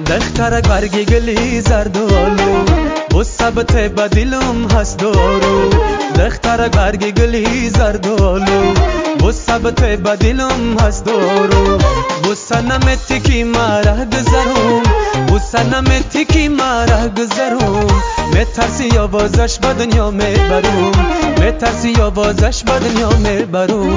دخترک برگ گلی زردالو و ثبت بدیلم هست دارو دخترک برگ گلی زردالو و ثبت بدیلم هست دارو و سنمتی کی مره گذرم و سنمتی کی مره گذرم میترسی آوازش به دنیا میبرم میترسی آوازش به دنیا میبرم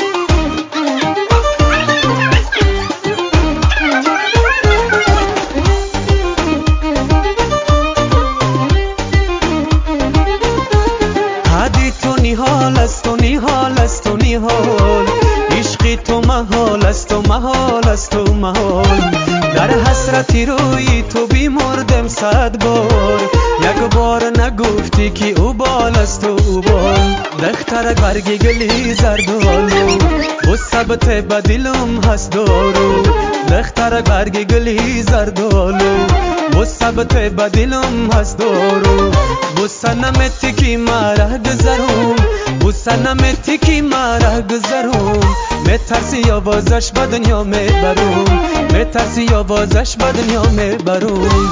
نیحال است و نیحال است و نیحال عشقی تو محال است و محال است و محال در حسرتی روی تو بیمردم 100 بار یک بار نگفتی که او بال است و او بال دخترک برگ گلی زردالو و ثبت بدیلم هست دارو دخترک برگ گلی زردالو و ثبت بدیلم هست دارو و سنمتی کی مره گذرم و سنمتی کی مره گذرم میترسی آوازش به دنیا میبرم میترسی آوازش به دنیا میبرم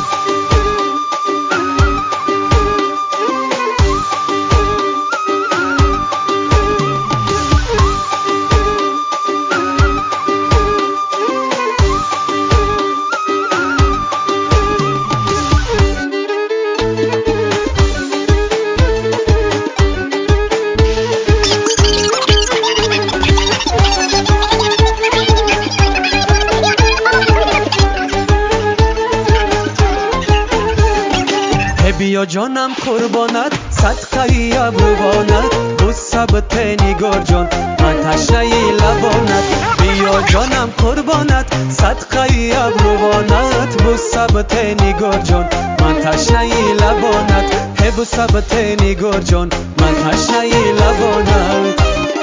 بیا جانم قربانت صدقه ابروانت و ثبت نگار جان من تشنه لبانت بیا جانم قربانت صدقه ابروانت و ثبت نگار جان من تشنه لبانت و ثبت نگار جان من تشنه لبانت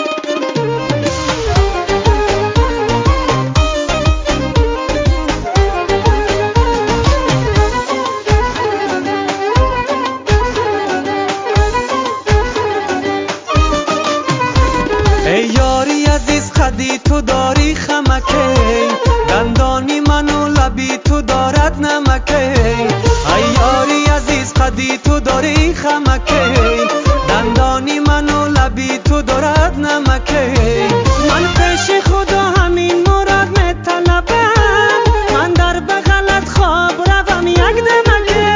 ای یاری عزیز خدی تو داری خمکی دندانی منو لبی تو دارد نمکی ای یاری عزیز خدی تو داری خمکی دندانی منو لبی تو دارد نمکی من پیش خدا همین مراد میطلبم من در بغلت خواب روم یک دمکی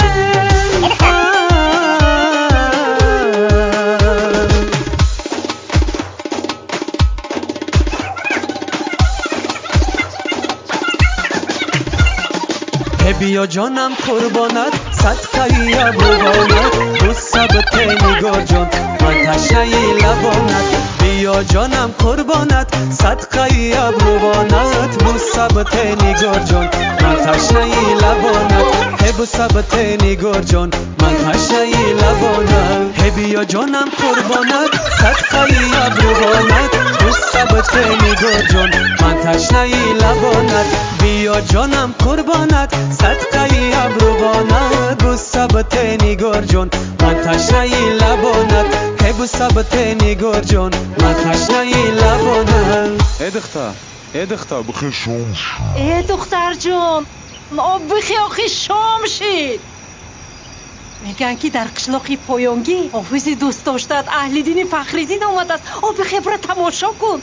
بیا جانم قربانت صدقه ابروانت و ثبت نگار جان من تشنه لبانت بیا جانم قربانت صدقه ابروانت و ثبت نگار جان من تشنه لبانت و ثبت نگار جان من تشنه لبانت بیا جانم قربانت صدقه ابروانت و ثبت نگار جان من تشنه لبانت بیا جانم قربانت صدقه ابروانت و ثبت نگار جان من تشنه لبانت و ثبت نگار جان من تشنه لبانت ای دختر بخیر شام ای دختر جون آب بخی آخی شام شید میگن که در قشلاقی پایانگی حافظ دوست داشتد اهل دین فخریدین آمد است آب بخی برای تماشا کن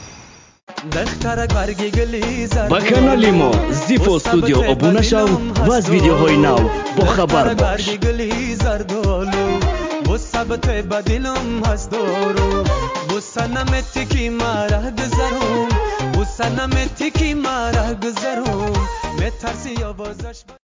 با کانال ما زیفو استودیو ابونه شو و از ویدیوهای نو با خبر باش و ثبت بدیلم هست دارو و سنمت